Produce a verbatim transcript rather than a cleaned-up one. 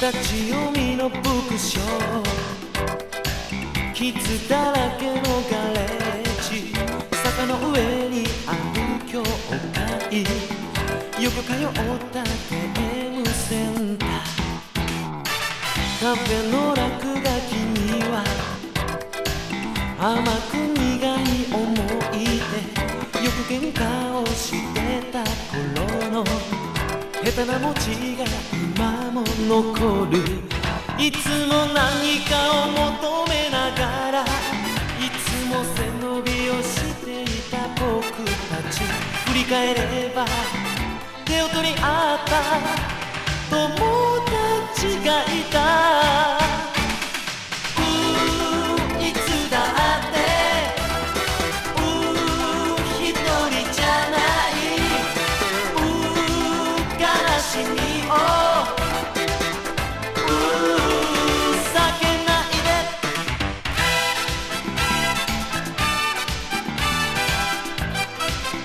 立ち読みのブックショー、傷だらけのガレージ、坂の上にある教会、よく通ったゲームセンター、カフェの落書きには甘く苦い思い出、よく喧嘩をしてた頃の下手な文字が今も残る。いつも何かを求めながら、いつも背伸びをしていた僕たち、振り返れば手を取り合った